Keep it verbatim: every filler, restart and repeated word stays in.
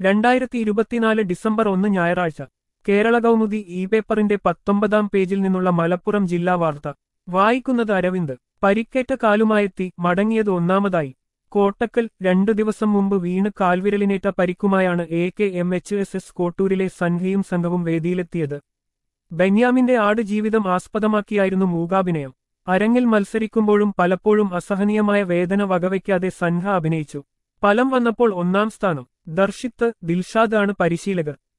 രണ്ടായിരത്തി ഇരുപത്തിനാല് ഡിസംബർ ഒന്ന് ഞായറാഴ്ച കേരള കൗമുദി ഇ പേപ്പറിന്റെ പത്തൊമ്പതാം പേജിൽ നിന്നുള്ള മലപ്പുറം ജില്ലാ വാർത്ത വായിക്കുന്നത് അരവിന്ദ്. പരിക്കേറ്റ കാലുമായെത്തി മടങ്ങിയത് ഒന്നാമതായി. കോട്ടക്കൽ രണ്ടു ദിവസം മുമ്പ് വീണ് കാൽവിരലിനേറ്റ പരിക്കുമായാണ് A K M H S S കോട്ടൂരിലെ സൻഹയും സംഘവും വേദിയിലെത്തിയത്. ബെന്യാമിന്റെ ആട് ജീവിതം ആസ്പദമാക്കിയായിരുന്നു മൂകാഭിനയം. അരങ്ങിൽ മത്സരിക്കുമ്പോഴും പലപ്പോഴും അസഹനീയമായ വേദന വകവയ്ക്കാതെ സൻഹ അഭിനയിച്ചു. ഫലം വന്നപ്പോൾ ഒന്നാം സ്ഥാനം. ദർശിത്ത് ദിൽഷാദ് ആണ് പരിശീലകർ.